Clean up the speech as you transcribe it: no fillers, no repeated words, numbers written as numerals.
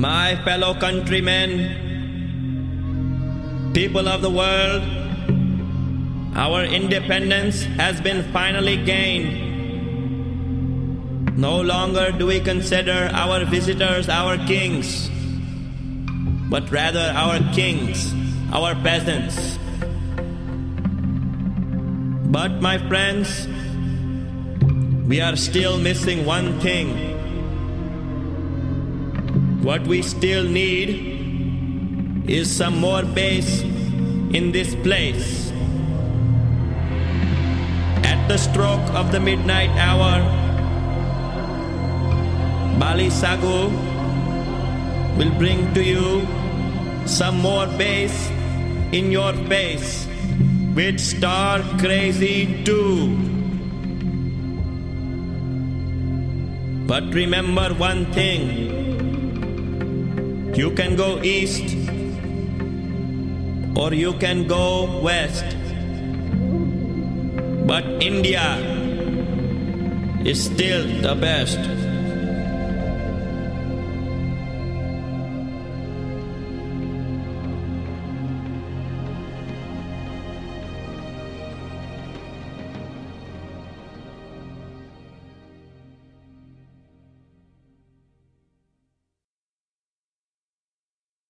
My fellow countrymen, people of the world, our independence has been finally gained. No longer do we consider our visitors our kings, but rather our kings, our peasants. But my friends, we are still missing one thing. What we still need is some more bass in this place. At the stroke of the midnight hour, Bali Sagu will bring to you some more bass in your face with Star Crazy 2. But remember one thing. You can go east or you can go west. But India is still the best.